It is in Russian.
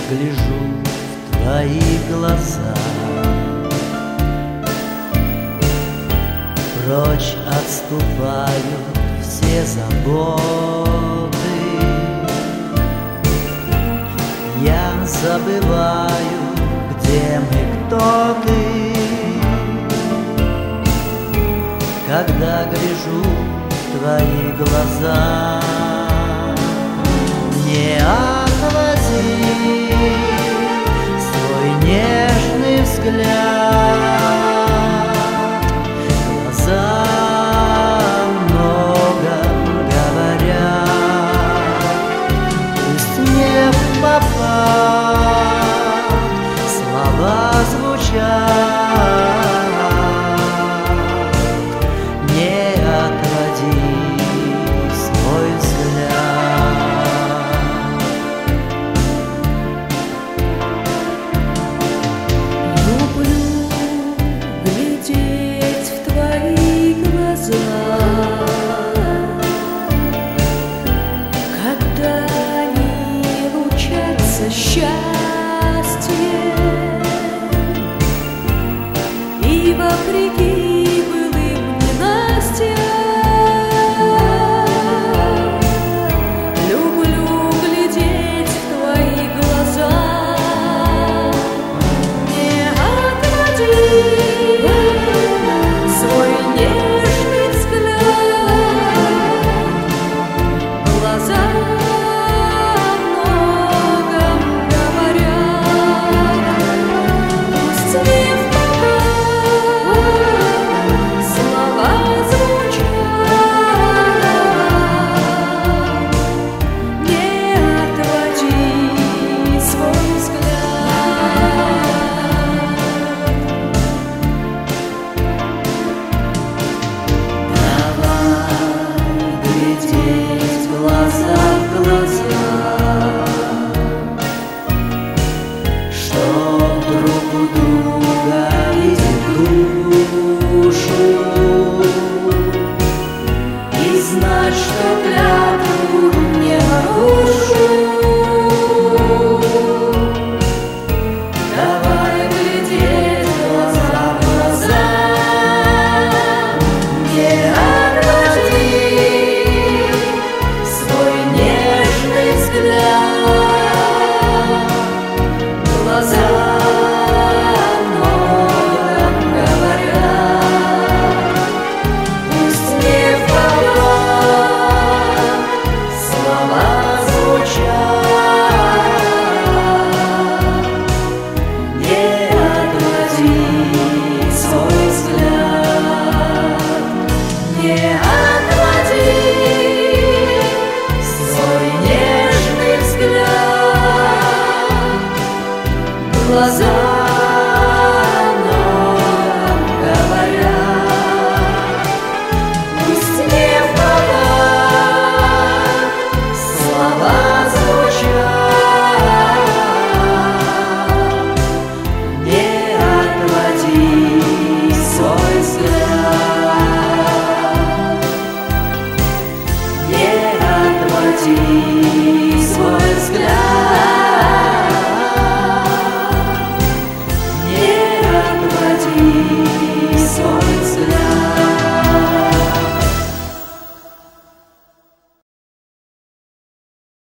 гляжу в твои глаза, прочь отступают все заботы. Я забываю, где мы, кто ты, когда гляжу в твои глаза. Не отводи свой нежный взгляд, глаза много говорят, пусть не в попад слова звучат. Не отводи свой взгляд. Люблю глядеть в твои глаза, когда они лучатся счастьем, и вопреки былым ненастьям люблю глядеть в твои глаза. Не отводи свой нежный взгляд, глаза о многом говорят, пусть не в попад слова звучат. Не отводи свой взгляд. Давай глядеть глаза в глаза, что друг у друга видит душу, и знать, что клятву не нарушу. Давай глядеть глаза в глаза, не отводи свой нежный взгляд, глаза о многом говорят, пусть не в попад слова звучат. Не отводи свой взгляд, не отводи свой нежный взгляд, глаза о многом говорят, пусть не в попад слова звучат. Не отводи свой взгляд, не отводи